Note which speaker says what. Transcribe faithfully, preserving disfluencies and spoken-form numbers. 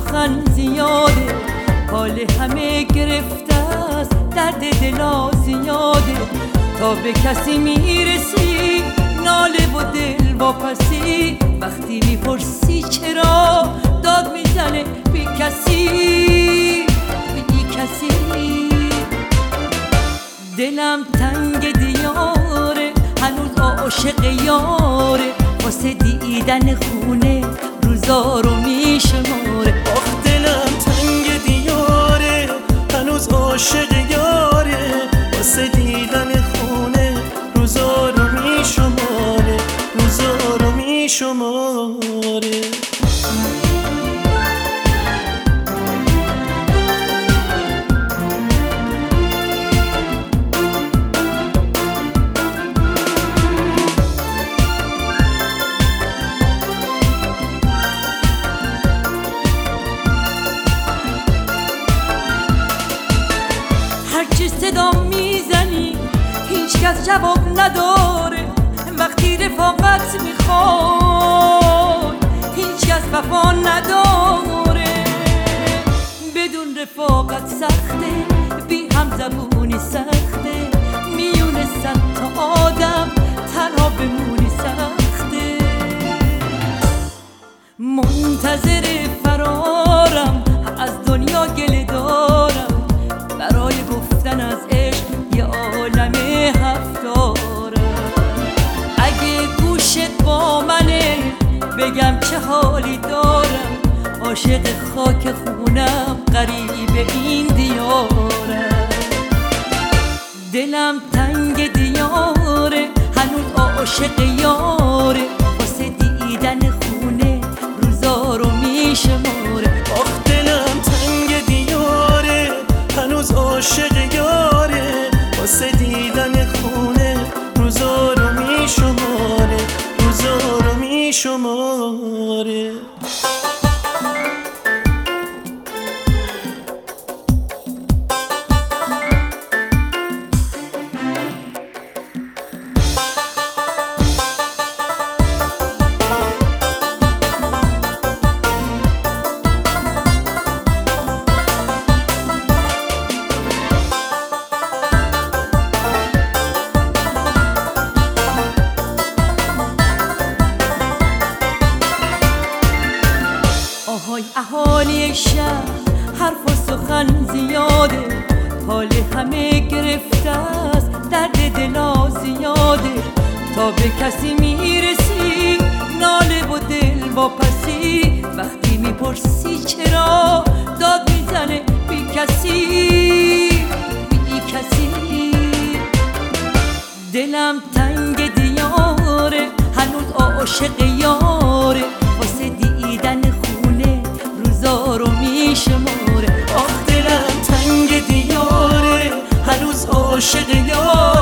Speaker 1: سخن زیاده، حال همه گرفته است، درد دلا زیاده. تا به کسی میرسی ناله و دل واپسی، وقتی میپرسی چرا داد میزنه بی کسی بی کسی. دلم تنگ دیاره، هنوز عاشق یاره، واسه دیدن خونه روزا رو میشماره.
Speaker 2: آخ دلم تنگ دیاره، هنوز عاشق یاره، واسه دیدن خونه روزا رو میشماره، روزا رو میشماره.
Speaker 1: هرچی صدا میزنی هیچ کس جواب نداره، وقتی رفاقت میخوای هیچ کس وفا نداره. بدون رفاقت سخته، بی هم زبونی سخته، میونه صد تا آدم تنها بمونی سخته. منتظر فرارم از دنیا گله دارم، برای گفتن از عشق یه عالم هفتارم. اگه گوشت با منه بگم چه حالی دارم، عاشق خاک خونم غریب این دیارم. دلم تنگ دیاره، هنوز عاشق یاره، واسه دیدن خونه روزا رو میشماره.
Speaker 2: آخ دلم تنگ دیاره، هنوز عاشق یاره، واسه دیدن خونه روزا رو میشماره، روزا رو میشماره.
Speaker 1: آهای اهالی شهر حرف و سخن زیاده، حال همه گرفته است، درد دلا زیاده. تا به کسی میرسی ناله و دل واپسی، وقتی میپرسی چرا داد میزنه بی کسی بی کسی. دلم تنگ دیاره، هنوز عاشق یاره، واسه دیدن خونه روزا رو میشماره.
Speaker 2: آخ دلم تنگ دیاره، هنوز عاشق یاره،